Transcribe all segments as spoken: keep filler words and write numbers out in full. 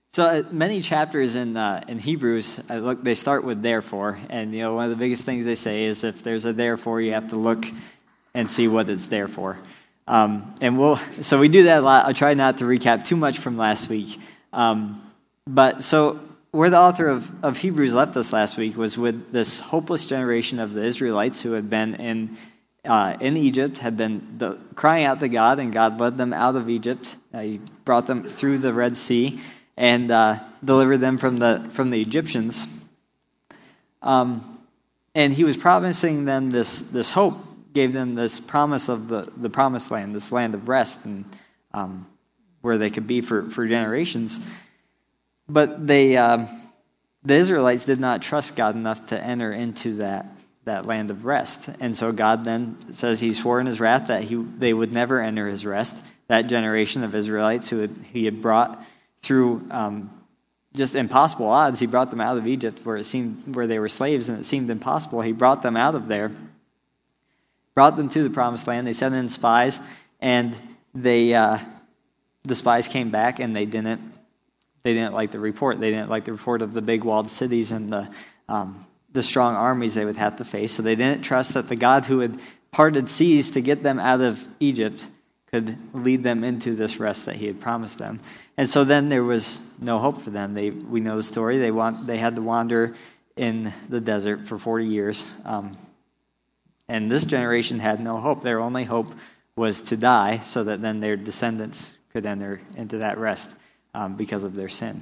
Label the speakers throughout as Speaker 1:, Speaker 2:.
Speaker 1: So uh, many chapters in uh, in Hebrews, uh, look, they start with therefore, and you know one of the biggest things they say is if there's a therefore, you have to look and see what it's there for. Um, and we'll so we do that a lot. I'll try not to recap too much from last week. Um, but so where the author of, of Hebrews left us last week was with this hopeless generation of the Israelites who had been in uh, in Egypt, had been the, crying out to God, and God led them out of Egypt. Uh, he brought them through the Red Sea and uh, delivered them from the from the Egyptians. Um, and he was promising them this this hope, gave them this promise of the, the promised land, this land of rest, and um, where they could be for, for generations. But they, uh, the Israelites did not trust God enough to enter into that that land of rest. And so God then says he swore in his wrath that he they would never enter his rest. That generation of Israelites who had, he had brought through um, just impossible odds. He brought them out of Egypt where it seemed where they were slaves and it seemed impossible. He brought them out of there, brought them to the promised land. They sent in spies, and they uh, the spies came back, and they didn't they didn't like the report. They didn't like the report of the big walled cities and the um, the strong armies they would have to face. So they didn't trust that the God who had parted seas to get them out of Egypt could lead them into this rest that he had promised them. And so then there was no hope for them. They we know the story. They want they had to wander in the desert for forty years. Um, and this generation had no hope. Their only hope was to die so that then their descendants could enter into that rest um, because of their sin.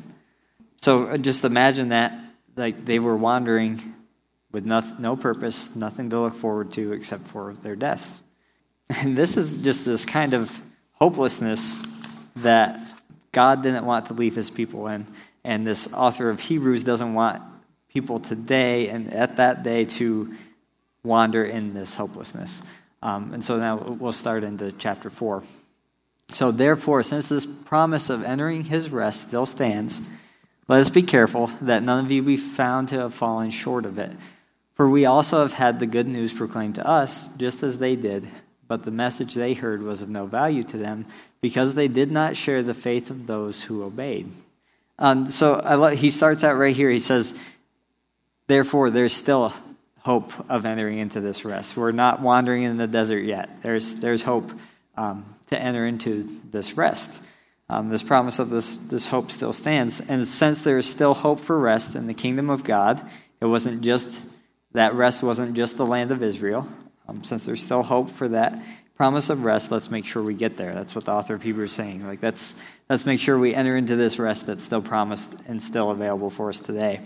Speaker 1: So just imagine that, like they were wandering with no, no purpose, nothing to look forward to except for their deaths. And this is just this kind of hopelessness that God didn't want to leave his people in. And this author of Hebrews doesn't want people today and at that day to wander in this hopelessness. Um, and so now we'll start into chapter four. So therefore, since this promise of entering his rest still stands, let us be careful that none of you be found to have fallen short of it. For we also have had the good news proclaimed to us, just as they did. But the message they heard was of no value to them, because they did not share the faith of those who obeyed. Um, so I lo- he starts out right here. He says, therefore, there's still hope of entering into this rest. We're not wandering in the desert yet. There's there's hope um, to enter into this rest. Um, this promise of this, this hope still stands. And since there is still hope for rest in the kingdom of God, it wasn't just, that rest wasn't just the land of Israel. Um, since there's still hope for that promise of rest, let's make sure we get there. That's what the author of Hebrews is saying. Like, let's, let's make sure we enter into this rest that's still promised and still available for us today.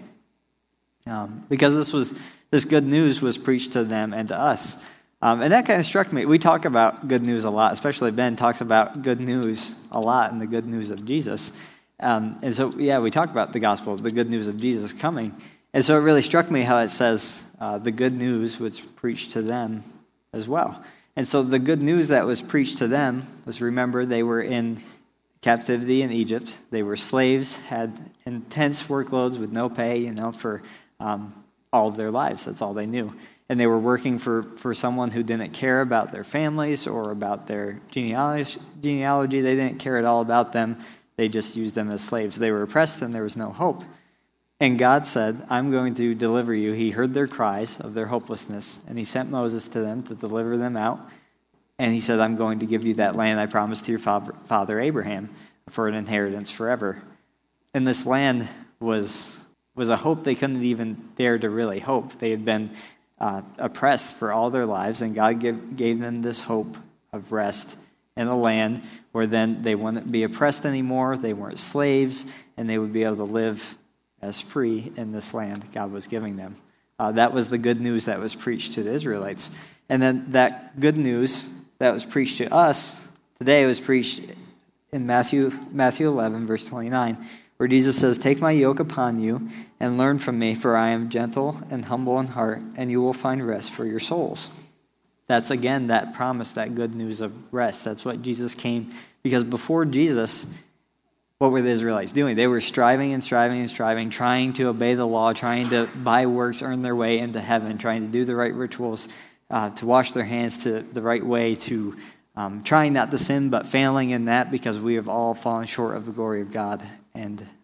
Speaker 1: Um, because this was this good news was preached to them and to us. Um, and that kind of struck me. We talk about good news a lot, especially Ben talks about good news a lot and the good news of Jesus. Um, and so, yeah, we talk about the gospel, the good news of Jesus coming. And so it really struck me how it says uh, the good news was preached to them as well. And so the good news that was preached to them was, remember, they were in captivity in Egypt. They were slaves, had intense workloads with no pay, you know, for um, all of their lives. That's all they knew. And they were working for, for someone who didn't care about their families or about their genealogy. genealogy. They didn't care at all about them. They just used them as slaves. They were oppressed and there was no hope. And God said, I'm going to deliver you. He heard their cries of their hopelessness, and he sent Moses to them to deliver them out. And he said, I'm going to give you that land I promised to your father Abraham for an inheritance forever. And this land was, was a hope they couldn't even dare to really hope. They had been uh, oppressed for all their lives, and God give, gave them this hope of rest in a land where then they wouldn't be oppressed anymore, they weren't slaves, and they would be able to live as free in this land God was giving them. Uh, that was the good news that was preached to the Israelites. And then that good news that was preached to us today was preached in Matthew Matthew eleven, verse twenty-nine, where Jesus says, take my yoke upon you and learn from me, for I am gentle and humble in heart, and you will find rest for your souls. That's, again, that promise, that good news of rest. That's what Jesus came, because before Jesus, what were the Israelites doing? They were striving and striving and striving, trying to obey the law, trying to, by works, earn their way into heaven, trying to do the right rituals, uh, to wash their hands to the right way, to um, trying not to sin, but failing in that because we have all fallen short of the glory of God and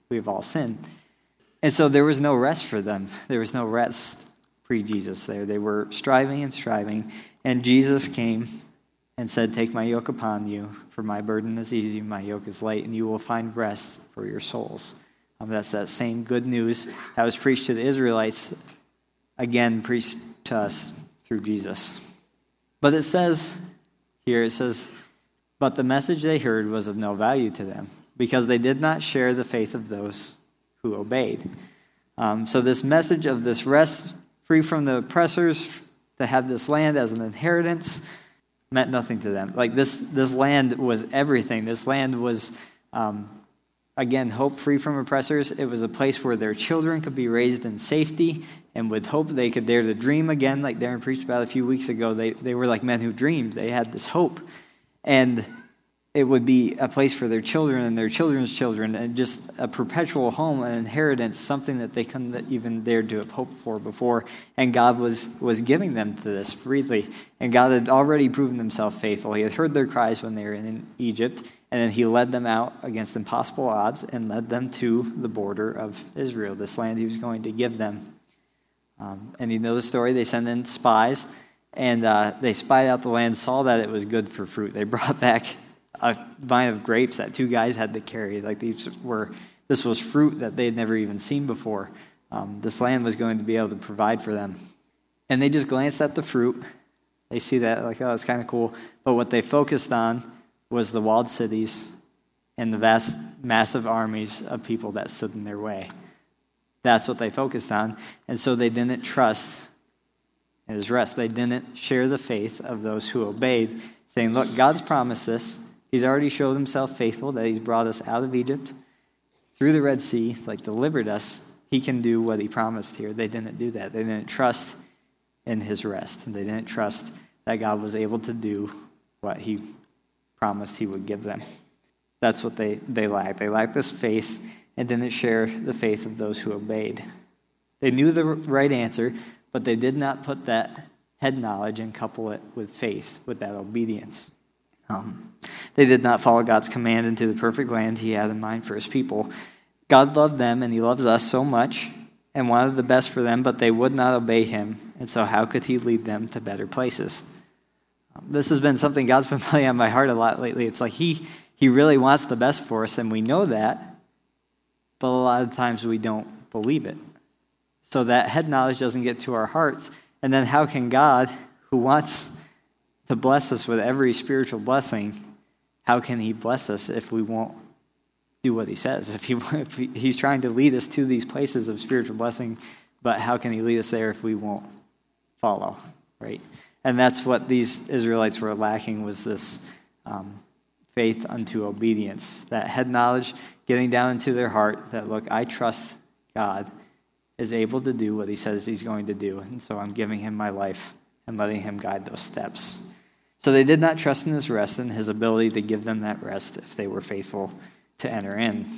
Speaker 1: we have all sinned. And so there was no rest for them. There was no rest pre-Jesus there. They were striving and striving. And Jesus came and said, take my yoke upon you, for my burden is easy, my yoke is light, and you will find rest for your souls. Um, that's that same good news that was preached to the Israelites, again preached to us through Jesus. But it says here, it says, but the message they heard was of no value to them, because they did not share the faith of those who obeyed. Um, so this message of this rest, free from the oppressors, to have this land as an inheritance, meant nothing to them. Like this, this land was everything. This land was, um, again, hope free from oppressors. It was a place where their children could be raised in safety, and with hope they could dare to dream again, like Darren preached about a few weeks ago. They they were like men who dreamed. They had this hope. And it would be a place for their children and their children's children, and just a perpetual home, an inheritance, something that they couldn't even dare to have hoped for before. And God was, was giving them to this freely. And God had already proven himself faithful. He had heard their cries when they were in Egypt, and then he led them out against impossible odds and led them to the border of Israel, this land he was going to give them. Um, and you know the story. They sent in spies, and uh, they spied out the land, saw that it was good for fruit. They brought back a vine of grapes that two guys had to carry. Like these were, this was fruit that they had never even seen before. Um, this land was going to be able to provide for them. And they just glanced at the fruit. They see that, like, oh, it's kind of cool. But what they focused on was the walled cities and the vast, massive armies of people that stood in their way. That's what they focused on. And so they didn't trust in his rest. They didn't share the faith of those who obeyed, saying, look, God's promised this. He's already showed himself faithful, that he's brought us out of Egypt through the Red Sea, like delivered us. He can do what he promised here. They didn't do that. They didn't trust in his rest. They didn't trust that God was able to do what he promised he would give them. That's what they, they lacked. They lacked this faith and didn't share the faith of those who obeyed. They knew the right answer, but they did not put that head knowledge and couple it with faith, with that obedience. Um, they did not follow God's command into the perfect land he had in mind for his people. God loved them, and he loves us so much and wanted the best for them, but they would not obey him, and so how could he lead them to better places? Um, this has been something God's been putting on my heart a lot lately. It's like he, he really wants the best for us, and we know that, but a lot of times we don't believe it. So that head knowledge doesn't get to our hearts. And then how can God, who wants to bless us with every spiritual blessing, how can he bless us if we won't do what he says? If, he, if he, he's trying to lead us to these places of spiritual blessing, but how can he lead us there if we won't follow, right? And that's what these Israelites were lacking, was this um, faith unto obedience, that head knowledge getting down into their heart that, look, I trust God is able to do what he says he's going to do, and so I'm giving him my life and letting him guide those steps. So they did not trust in his rest and his ability to give them that rest if they were faithful to enter in.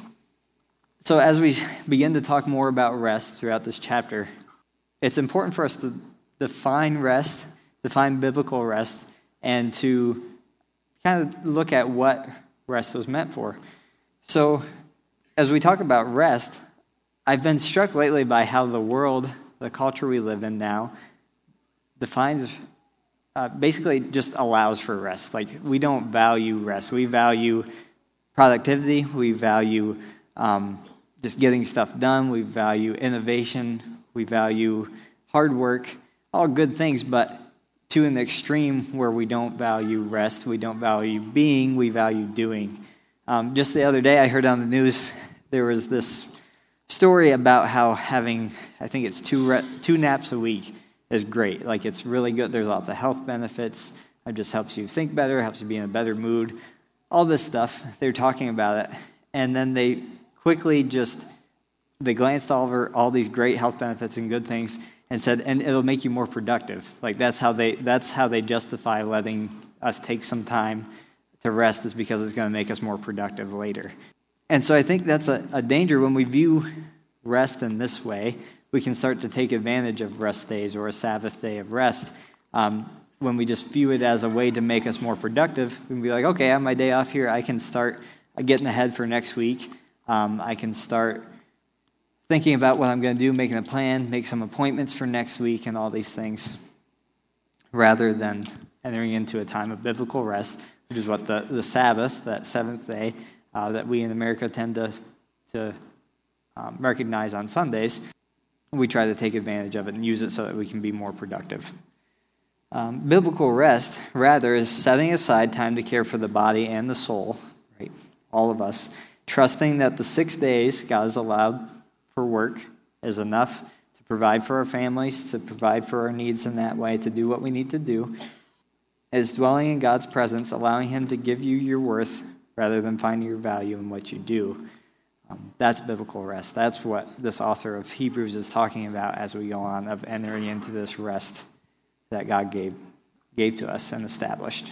Speaker 1: So as we begin to talk more about rest throughout this chapter, it's important for us to define rest, define biblical rest, and to kind of look at what rest was meant for. So as we talk about rest, I've been struck lately by how the world, the culture we live in now, defines, uh, basically just allows for rest. Like, we don't value rest. We value productivity. We value um, just getting stuff done. We value innovation. We value hard work, all good things, but to an extreme where we don't value rest. We don't value being. We value doing. Um, just the other day, I heard on the news, there was this story about how having, I think it's two re- two naps a week is great. Like, it's really good. There's lots of health benefits. It just helps you think better, helps you be in a better mood. All this stuff, they're talking about it. And then they quickly just, they glanced over all these great health benefits and good things and said, and it'll make you more productive. Like, that's how they, that's how they justify letting us take some time to rest, is because it's going to make us more productive later. And so I think that's a, a danger when we view rest in this way. We can start to take advantage of rest days or a Sabbath day of rest. Um, when we just view it as a way to make us more productive, we can be like, okay, I have my day off here. I can start getting ahead for next week. Um, I can start thinking about what I'm going to do, making a plan, make some appointments for next week and all these things, rather than entering into a time of biblical rest, which is what the, the Sabbath, that seventh day, uh, that we in America tend to, to um, recognize on Sundays. We try to take advantage of it and use it so that we can be more productive. Um, biblical rest, rather, is setting aside time to care for the body and the soul, right? All of us, trusting that the six days God has allowed for work is enough to provide for our families, to provide for our needs in that way, to do what we need to do, is dwelling in God's presence, allowing Him to give you your worth rather than finding your value in what you do. Um, that's biblical rest. That's what this author of Hebrews is talking about as we go on, of entering into this rest that God gave gave to us and established.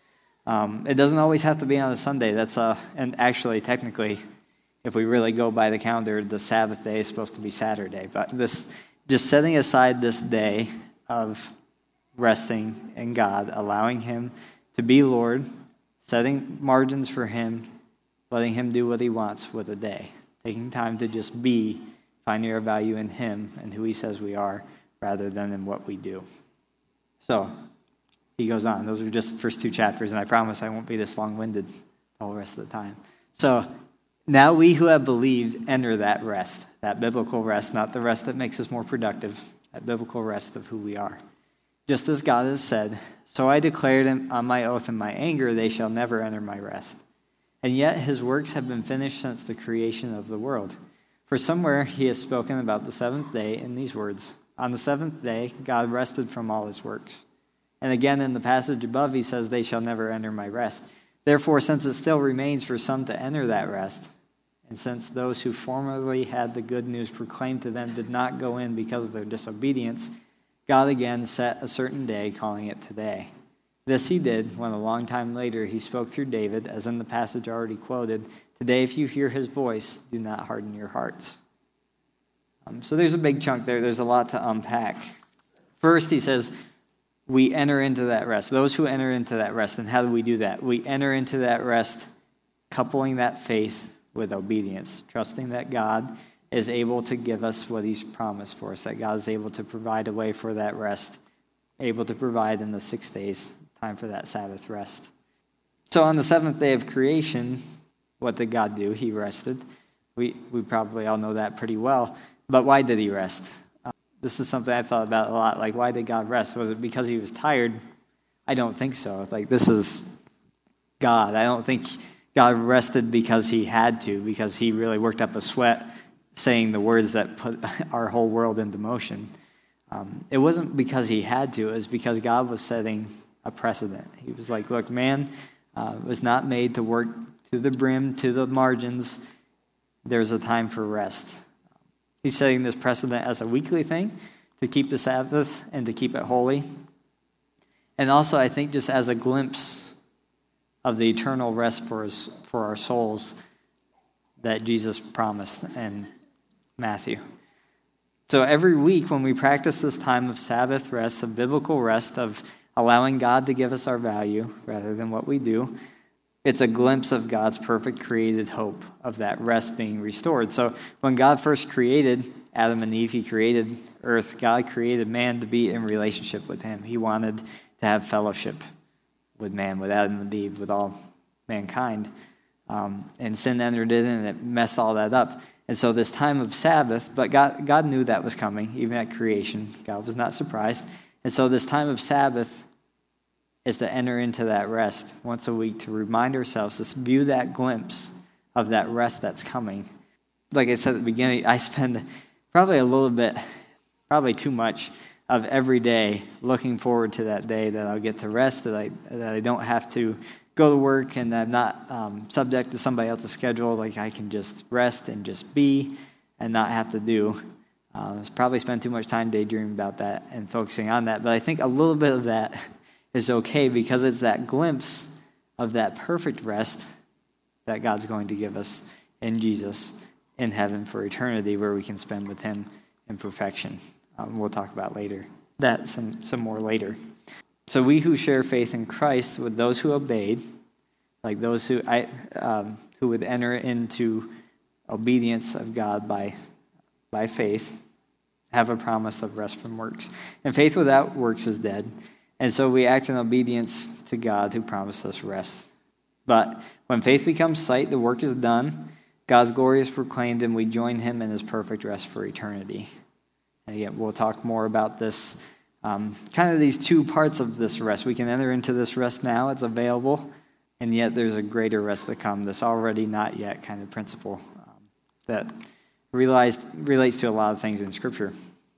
Speaker 1: Um, it doesn't always have to be on a Sunday. That's uh, and actually, technically, if we really go by the calendar, the Sabbath day is supposed to be Saturday. But this, just setting aside this day of resting in God, allowing Him to be Lord, setting margins for Him, letting Him do what He wants with a day, taking time to just be, finding our value in Him and who He says we are, rather than in what we do. So, he goes on. Those are just the first two chapters, and I promise I won't be this long-winded all the rest of the time. So, now we who have believed enter that rest, that biblical rest, not the rest that makes us more productive, that biblical rest of who we are. Just as God has said, so I declared on my oath in my anger, they shall never enter my rest. And yet his works have been finished since the creation of the world. For somewhere he has spoken about the seventh day in these words, on the seventh day God rested from all his works. And again in the passage above he says, they shall never enter my rest. Therefore, since it still remains for some to enter that rest, and since those who formerly had the good news proclaimed to them did not go in because of their disobedience, God again set a certain day, calling it today. This he did when a long time later he spoke through David, as in the passage already quoted, today if you hear his voice, do not harden your hearts. Um, so there's a big chunk there. There's a lot to unpack. First, he says, we enter into that rest. Those who enter into that rest. And how do we do that? We enter into that rest coupling that faith with obedience, trusting that God is able to give us what he's promised for us, that God is able to provide a way for that rest, able to provide in the six days, time for that Sabbath rest. So on the seventh day of creation, what did God do? He rested. We we probably all know that pretty well. But why did he rest? Uh, this is something I've thought about a lot. Like, why did God rest? Was it because he was tired? I don't think so. Like, this is God. I don't think God rested because he had to, because he really worked up a sweat saying the words that put our whole world into motion. Um, it wasn't because he had to. It was because God was setting a precedent. He was like, look, man uh, was not made to work to the brim, to the margins. There's a time for rest. He's setting this precedent as a weekly thing to keep the Sabbath and to keep it holy. And also, I think, just as a glimpse of the eternal rest for us, for our souls that Jesus promised in Matthew. So every week when we practice this time of Sabbath rest, of biblical rest, of allowing God to give us our value rather than what we do, it's a glimpse of God's perfect created hope of that rest being restored. So when God first created Adam and Eve, he created earth. God created man to be in relationship with him. He wanted to have fellowship with man, with Adam and Eve, with all mankind. Um, and sin entered in and it messed all that up. And so this time of Sabbath, but God, God knew that was coming, even at creation. God was not surprised. And so this time of Sabbath is to enter into that rest once a week, to remind ourselves, to view that glimpse of that rest that's coming. Like I said at the beginning, I spend probably a little bit, probably too much of every day looking forward to that day that I'll get to rest, that I, that I don't have to go to work and I'm not um, subject to somebody else's schedule. Like I can just rest and just be and not have to do. Uh, probably spend too much time daydreaming about that and focusing on that. But I think a little bit of that is okay because it's that glimpse of that perfect rest that God's going to give us in Jesus in heaven for eternity, where we can spend with him in perfection. Um, we'll talk about later that some, some more later. So we who share faith in Christ with those who obeyed, like those who I um, who would enter into obedience of God by, by faith, have a promise of rest from works. And faith without works is dead. And so we act in obedience to God who promised us rest. But when faith becomes sight, the work is done, God's glory is proclaimed, and we join him in his perfect rest for eternity. And again, we'll talk more about this, um, kind of these two parts of this rest. We can enter into this rest now, it's available, and yet there's a greater rest to come, this already not yet kind of principle um, that realized, relates to a lot of things in Scripture.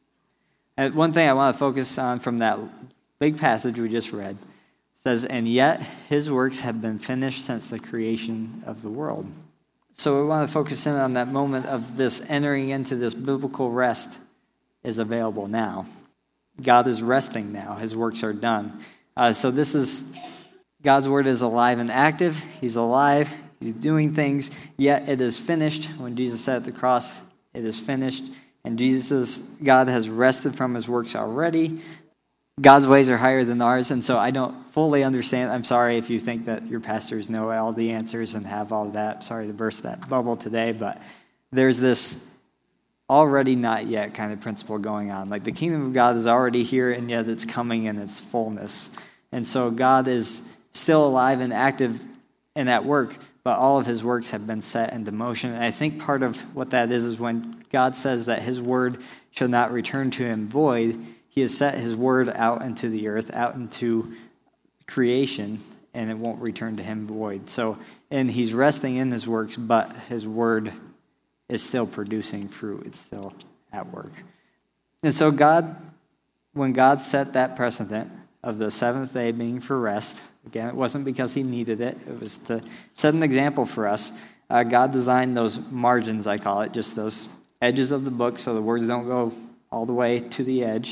Speaker 1: And one thing I want to focus on from that big passage we just read says, and yet his works have been finished since the creation of the world. So we want to focus in on that moment of this entering into this biblical rest is available now. God is resting now. His works are done. Uh, so this is, God's word is alive and active. He's alive. He's doing things. Yet it is finished. When Jesus said at the cross, it is finished. And Jesus, God has rested from his works already. God's ways are higher than ours, and so I don't fully understand. I'm sorry if you think that your pastors know all the answers and have all that. Sorry to burst that bubble today, but there's this already not yet kind of principle going on. Like the kingdom of God is already here, and yet it's coming in its fullness. And so God is still alive and active and at work, but all of his works have been set into motion. And I think part of what that is is when God says that his word shall not return to him void, he has set his word out into the earth, out into creation, and it won't return to him void. So, and he's resting in his works, but his word is still producing fruit. It's still at work. And so God, when God set that precedent of the seventh day being for rest, again, it wasn't because he needed it. It was to set an example for us. Uh, God designed those margins, I call it, just those edges of the book so the words don't go all the way to the edge.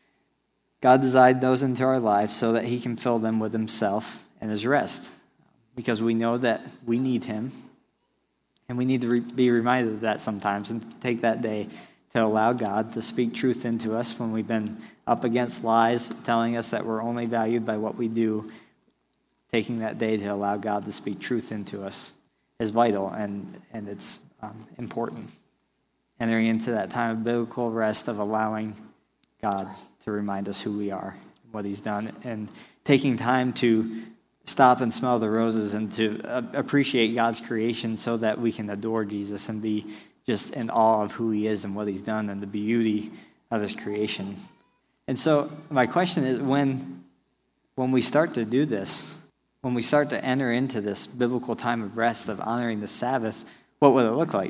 Speaker 1: God designed those into our lives so that he can fill them with himself and his rest. Because we know that we need him. And we need to re- be reminded of that sometimes and take that day to allow God to speak truth into us when we've been up against lies telling us that we're only valued by what we do. Taking that day to allow God to speak truth into us is vital, and, and it's um, important. Entering into that time of biblical rest of allowing God to remind us who we are, what he's done, and taking time to stop and smell the roses and to uh, appreciate God's creation so that we can adore Jesus and be just in awe of who he is and what he's done and the beauty of his creation. And so my question is, when, when we start to do this, when we start to enter into this biblical time of rest, of honoring the Sabbath, what would it look like?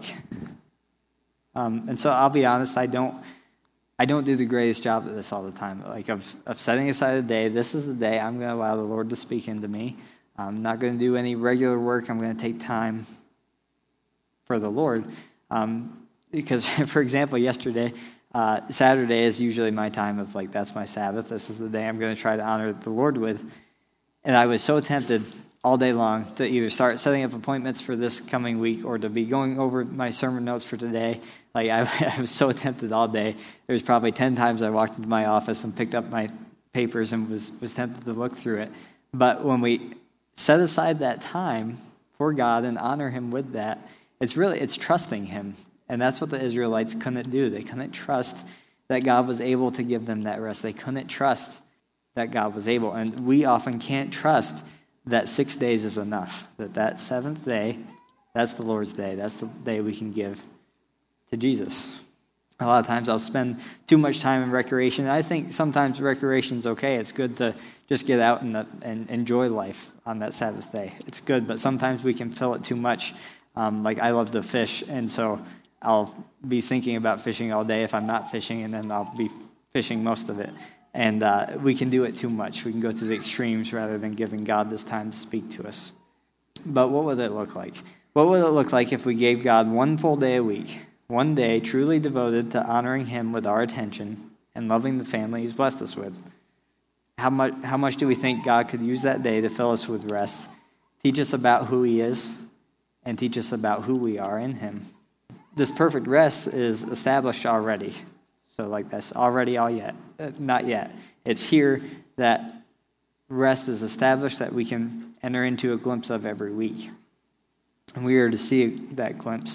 Speaker 1: Um, and so I'll be honest, I don't I don't do the greatest job at this all the time, like of, of setting aside a day. This is the day I'm going to allow the Lord to speak into me. I'm not going to do any regular work. I'm going to take time for the Lord. Um, because, for example, yesterday, uh, Saturday is usually my time of like, that's my Sabbath. This is the day I'm going to try to honor the Lord with. And I was so tempted all day long to either start setting up appointments for this coming week or to be going over my sermon notes for today. Like I, I was so tempted all day. There was probably ten times I walked into my office and picked up my papers and was, was tempted to look through it. But when we set aside that time for God and honor him with that, it's really, it's trusting him. And that's what the Israelites couldn't do. They couldn't trust that God was able to give them that rest. They couldn't trust that God was able. And we often can't trust that six days is enough, that that seventh day, that's the Lord's day. That's the day we can give to Jesus. A lot of times I'll spend too much time in recreation. I think sometimes recreation's okay. It's good to just get out and, and enjoy life on that Sabbath day. It's good, but sometimes we can fill it too much. Um, like I love to fish, and so I'll be thinking about fishing all day if I'm not fishing, and then I'll be fishing most of it. And uh, we can do it too much. We can go to the extremes rather than giving God this time to speak to us. But what would it look like? What would it look like if we gave God one full day a week, one day truly devoted to honoring him with our attention and loving the family he's blessed us with? How much, how much do we think God could use that day to fill us with rest, teach us about who he is, and teach us about who we are in him? This perfect rest is established already. So like that's already all yet, uh, not yet. It's here that rest is established that we can enter into a glimpse of every week. And we are to see that glimpse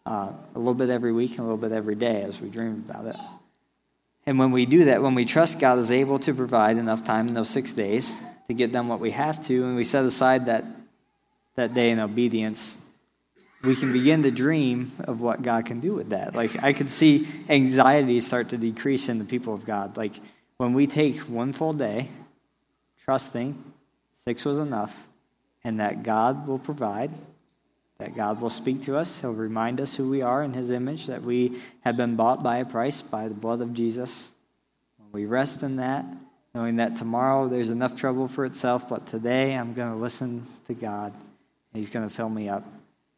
Speaker 1: uh, a little bit every week and a little bit every day as we dream about it. And when we do that, when we trust God is able to provide enough time in those six days to get done what we have to, and we set aside that, that day in obedience, we can begin to dream of what God can do with that. Like, I could see anxiety start to decrease in the people of God. Like, when we take one full day, trusting six was enough, and that God will provide, that God will speak to us. He'll remind us who we are in his image, that we have been bought by a price, by the blood of Jesus. When we rest in that, knowing that tomorrow there's enough trouble for itself, but today I'm going to listen to God, and he's going to fill me up.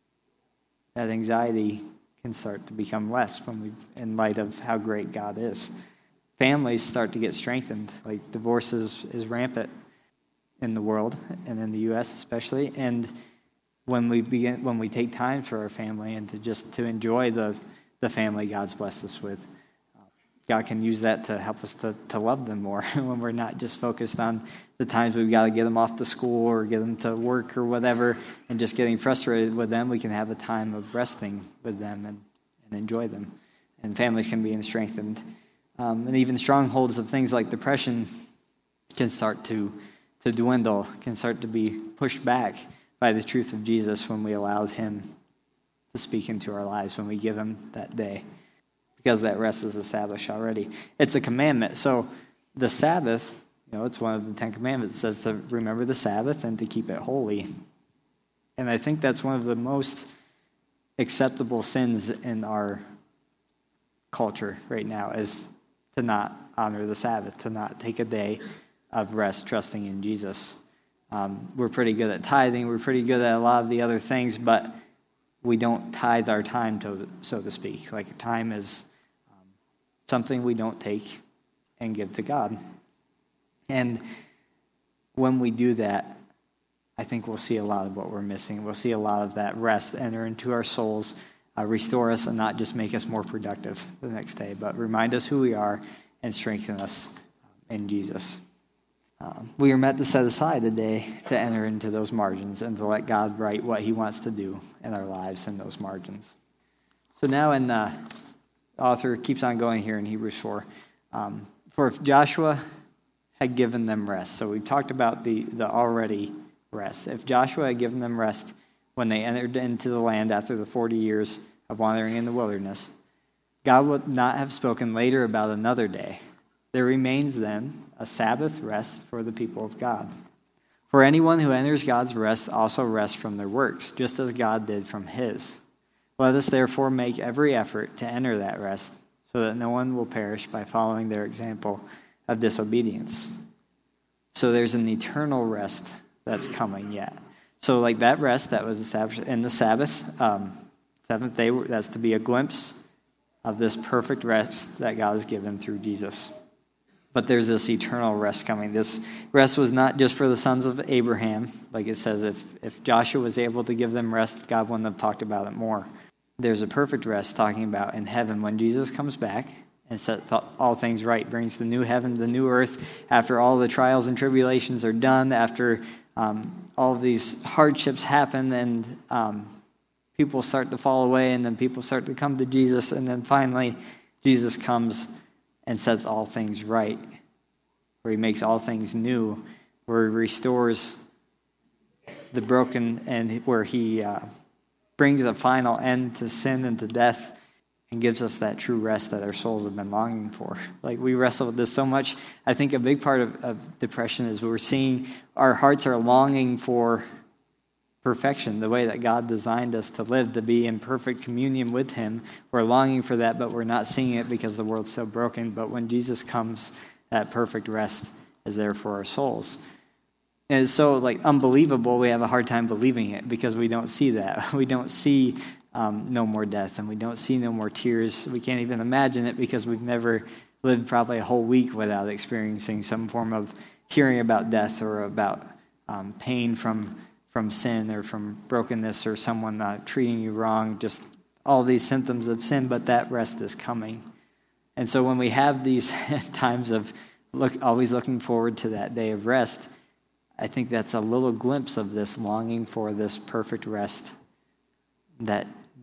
Speaker 1: That anxiety can start to become less when we, in light of how great God is. Families start to get strengthened. Like, divorce is, is rampant in the world, and in the U S especially. And when we begin, when we take time for our family and to just to enjoy the, the family God's blessed us with, God can use that to help us to, to love them more when we're not just focused on the times we've got to get them off to school or get them to work or whatever and just getting frustrated with them. We can have a time of resting with them and, and enjoy them. And families can be strengthened. Um, and even strongholds of things like depression can start to, to dwindle, can start to be pushed back by the truth of Jesus when we allowed him to speak into our lives, when we give him that day. Because that rest is established already. It's a commandment. So the Sabbath, you know, it's one of the Ten Commandments. It says to remember the Sabbath and to keep it holy. And I think that's one of the most acceptable sins in our culture right now, is to not honor the Sabbath, to not take a day of rest trusting in Jesus. Um, we're pretty good at tithing. We're pretty good at a lot of the other things, but we don't tithe our time, to, so to speak. Like, time is um, something we don't take and give to God. And when we do that, I think we'll see a lot of what we're missing. We'll see a lot of that rest enter into our souls, uh, restore us, and not just make us more productive the next day, but remind us who we are and strengthen us in Jesus. Um, we are meant to set aside a day to enter into those margins and to let God write what he wants to do in our lives in those margins. So now in the author keeps on going here in Hebrews four. Um, For if Joshua had given them rest, so we talked about the, the already rest. If Joshua had given them rest when they entered into the land after the forty years of wandering in the wilderness, God would not have spoken later about another day. There remains then a Sabbath rest for the people of God. For anyone who enters God's rest also rests from their works, just as God did from his. Let us therefore make every effort to enter that rest, so that no one will perish by following their example of disobedience. So there's an eternal rest that's coming yet. So like that rest that was established in the Sabbath, um, seventh day, that's to be a glimpse of this perfect rest that God has given through Jesus. But there's this eternal rest coming. This rest was not just for the sons of Abraham. Like it says, if, if Joshua was able to give them rest, God wouldn't have talked about it more. There's a perfect rest talking about in heaven when Jesus comes back and sets all things right, brings the new heaven, the new earth, after all the trials and tribulations are done, after um, all of these hardships happen and um, people start to fall away, and then people start to come to Jesus, and then finally Jesus comes and sets all things right, where he makes all things new, where he restores the broken, and where he uh, brings a final end to sin and to death and gives us that true rest that our souls have been longing for. Like, we wrestle with this so much. I think a big part of, of depression is we're seeing our hearts are longing for perfection, the way that God designed us to live, to be in perfect communion with him. We're longing for that, but we're not seeing it because the world's so broken. But when Jesus comes, that perfect rest is there for our souls. And it's so like unbelievable, we have a hard time believing it because we don't see that. We don't see um, no more death, and we don't see no more tears. We can't even imagine it because we've never lived probably a whole week without experiencing some form of hearing about death or about um, pain from from sin or from brokenness or someone uh, treating you wrong, just all these symptoms of sin, but that rest is coming. And so when we have these times of look, always looking forward to that day of rest, I think that's a little glimpse of this longing for this perfect rest that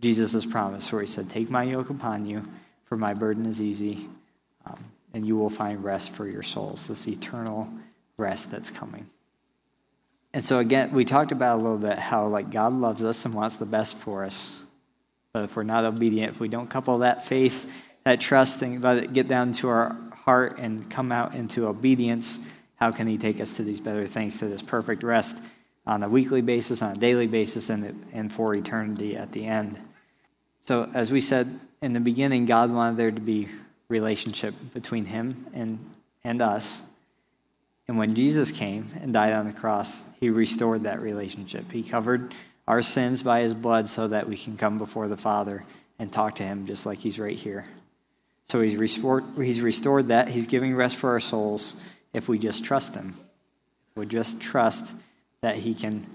Speaker 1: Jesus' promise where he said, take my yoke upon you, for my burden is easy, um, and you will find rest for your souls, this eternal rest that's coming. And so again, we talked about a little bit how like God loves us and wants the best for us. But if we're not obedient, if we don't couple that faith, that trust, and let it get down to our heart and come out into obedience, how can he take us to these better things, to this perfect rest on a weekly basis, on a daily basis, and, and for eternity at the end? So as we said in the beginning, God wanted there to be relationship between him and, and us. And when Jesus came and died on the cross, he restored that relationship. He covered our sins by his blood so that we can come before the Father and talk to him just like he's right here. So he's restored, he's restored that. He's giving rest for our souls if we just trust him. If we just trust that he can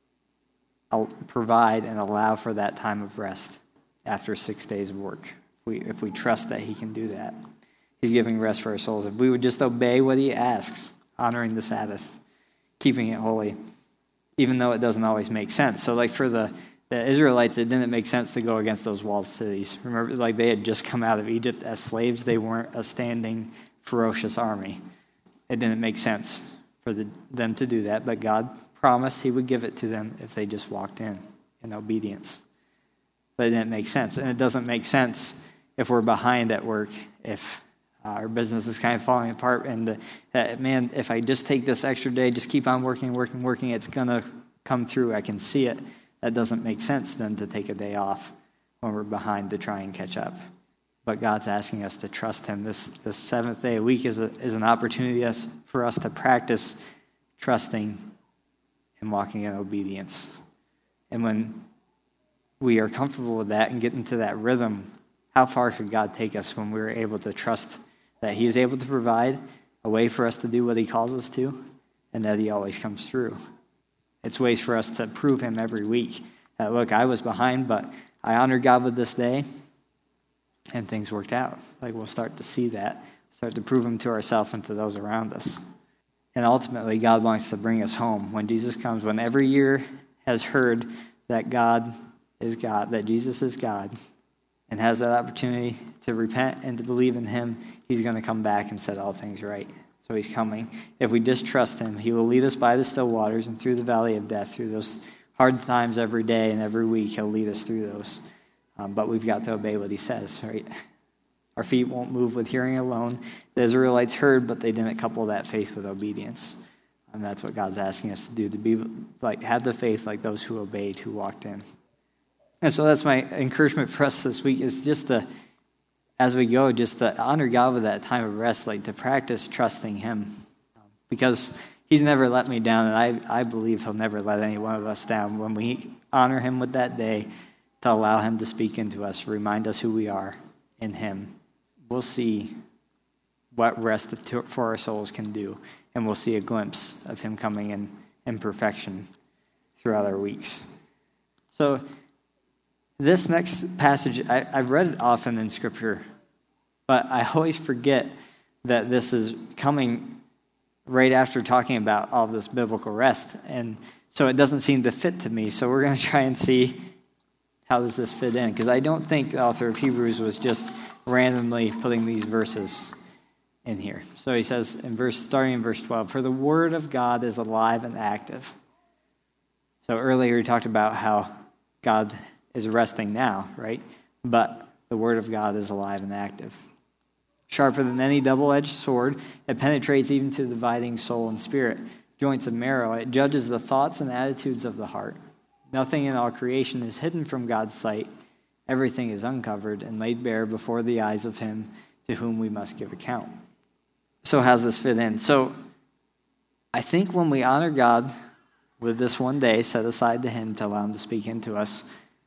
Speaker 1: provide and allow for that time of rest after six days of work. If we, if we trust that he can do that. He's giving rest for our souls. If we would just obey what he asks, honoring the Sabbath, keeping it holy, even though it doesn't always make sense. So like for the, the Israelites, it didn't make sense to go against those walled cities. Remember, like they had just come out of Egypt as slaves. They weren't a standing, ferocious army. It didn't make sense for the, them to do that, but God promised he would give it to them if they just walked in in obedience. But it didn't make sense. And it doesn't make sense if we're behind at work, if Uh, our business is kind of falling apart, and uh, that, man, if I just take this extra day, just keep on working, working, working, it's going to come through. I can see it. That doesn't make sense then to take a day off when we're behind to try and catch up. But God's asking us to trust him. This, this seventh day a week is, a, is an opportunity us, for us to practice trusting and walking in obedience. And when we are comfortable with that and get into that rhythm, how far could God take us when we're able to trust that he is able to provide a way for us to do what he calls us to, and that he always comes through? It's ways for us to prove him every week. That, look, I was behind, but I honored God with this day, and things worked out. Like we'll start to see that, start to prove him to ourselves and to those around us. And ultimately, God wants to bring us home. When Jesus comes, when every year has heard that God is God, that Jesus is God, and has that opportunity to repent and to believe in him, he's going to come back and set all things right. So he's coming. If we just trust him, he will lead us by the still waters and through the valley of death, through those hard times every day and every week. He'll lead us through those. Um, but we've got to obey what he says, right? Our feet won't move with hearing alone. The Israelites heard, but they didn't couple that faith with obedience. And that's what God's asking us to do, to be like, have the faith like those who obeyed, who walked in. And so that's my encouragement for us this week, is just to, as we go, just to honor God with that time of rest, like to practice trusting him. Because he's never let me down, and I, I believe he'll never let any one of us down when we honor him with that day, to allow him to speak into us, remind us who we are in him. We'll see what rest for our souls can do, and we'll see a glimpse of him coming in, in perfection throughout our weeks. So this next passage, I, I've read it often in Scripture, but I always forget that this is coming right after talking about all this biblical rest, and so it doesn't seem to fit to me. So we're going to try and see, how does this fit in? Because I don't think the author of Hebrews was just randomly putting these verses in here. So he says, in verse starting in verse twelve, "For the word of God is alive and active." So earlier he talked about how God is resting now, right? But the word of God is alive and active. "Sharper than any double-edged sword, it penetrates even to dividing soul and spirit, joints and marrow. It judges the thoughts and attitudes of the heart. Nothing in all creation is hidden from God's sight. Everything is uncovered and laid bare before the eyes of him to whom we must give account." So how does this fit in? So I think when we honor God with this one day set aside to him to allow him to speak into us,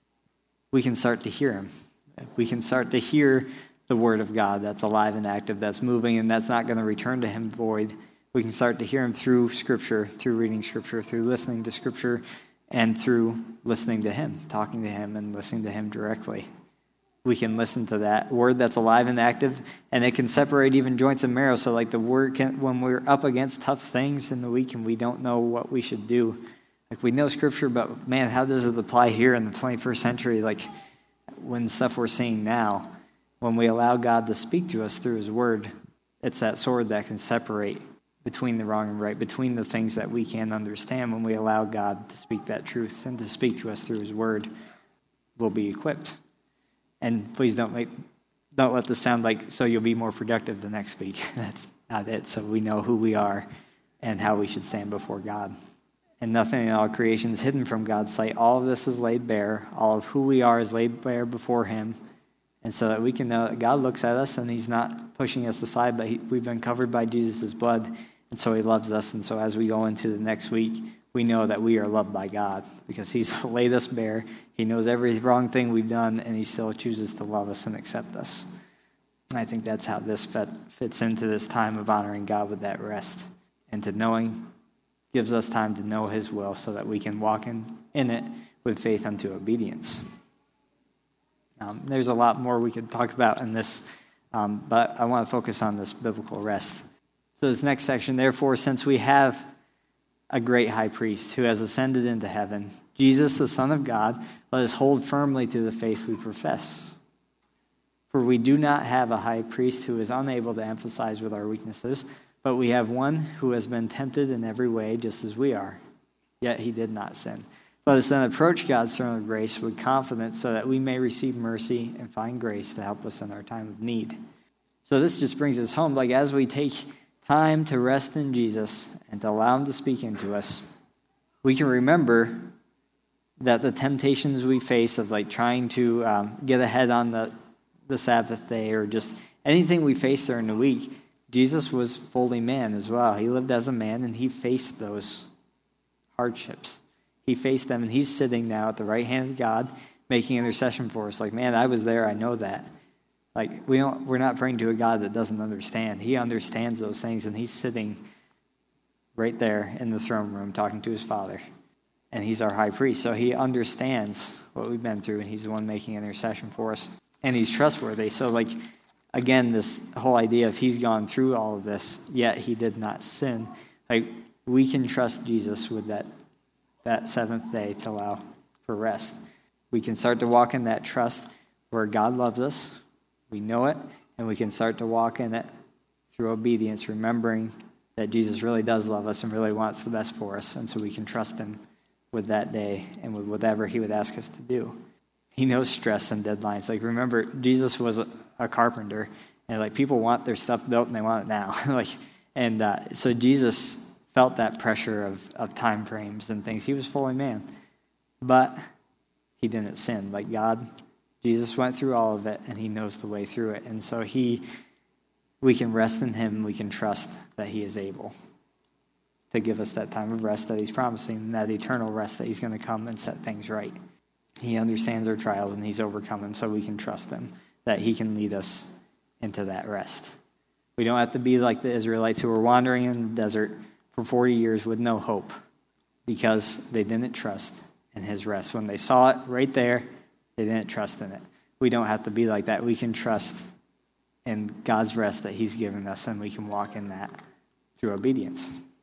Speaker 1: we can start to hear him. We can start to hear the word of God that's alive and active, that's moving, and that's not going to return to him void. We can start to hear him through Scripture, through reading Scripture, through listening to Scripture, and through listening to him, talking to him, and listening to him directly. We can listen to that word that's alive and active, and it can separate even joints and marrow. So like the word can, when we're up against tough things in the week and we don't know what we should do, like we know Scripture, but man, how does it apply here in the twenty-first century? Like when stuff we're seeing now, when we allow God to speak to us through his word, it's that sword that can separate between the wrong and right, between the things that we can't understand. When we allow God to speak that truth and to speak to us through his word, we'll be equipped. And please don't make, don't let this sound like so you'll be more productive the next week. That's not it. So we know who we are and how we should stand before God. And nothing in all creation is hidden from God's sight. All of this is laid bare. All of who we are is laid bare before him. And so that we can know that God looks at us and he's not pushing us aside, but he, we've been covered by Jesus' blood. And so he loves us. And so as we go into the next week, we know that we are loved by God because he's laid us bare. He knows every wrong thing we've done, and he still chooses to love us and accept us. And I think that's how this fit, fits into this time of honoring God with that rest. And to knowing gives us time to know his will so that we can walk in, in it with faith unto obedience. Um, there's a lot more we could talk about in this, um, but I want to focus on this biblical rest. So this next section, therefore, since we have a great high priest who has ascended into heaven, Jesus, the Son of God, let us hold firmly to the faith we profess. For we do not have a high priest who is unable to empathize with our weaknesses, but we have one who has been tempted in every way, just as we are, yet he did not sin. Let us then approach God's throne of grace with confidence so that we may receive mercy and find grace to help us in our time of need. So this just brings us home. Like as we take time to rest in Jesus and to allow him to speak into us, we can remember that the temptations we face of like trying to um, get ahead on the, the Sabbath day or just anything we face during the week, Jesus was fully man as well. He lived as a man and he faced those hardships. He faced them and he's sitting now at the right hand of God making intercession for us. Like, man, I was there. I know that. Like, we don't, we're not praying to a God that doesn't understand. He understands those things, and he's sitting right there in the throne room talking to his Father. And he's our high priest, so he understands what we've been through, and he's the one making intercession for us. And he's trustworthy. So, like, again, this whole idea of he's gone through all of this, yet he did not sin. Like, we can trust Jesus with that, that seventh day to allow for rest. We can start to walk in that trust where God loves us. We know it, and we can start to walk in it through obedience, remembering that Jesus really does love us and really wants the best for us, and so we can trust him with that day and with whatever he would ask us to do. He knows stress and deadlines. Like, remember, Jesus was a, a carpenter, and like people want their stuff built and they want it now. like, and uh, so Jesus felt that pressure of, of time frames and things. He was fully man, but he didn't sin. Like God, Jesus went through all of it, and he knows the way through it. And so he, we can rest in him. We can trust that he is able to give us that time of rest that he's promising, and that eternal rest that he's going to come and set things right. He understands our trials, and he's overcome them, so we can trust him that he can lead us into that rest. We don't have to be like the Israelites who were wandering in the desert for forty years with no hope because they didn't trust in his rest. When they saw it right there, they didn't trust in it. We don't have to be like that. We can trust in God's rest that he's given us, and we can walk in that through obedience.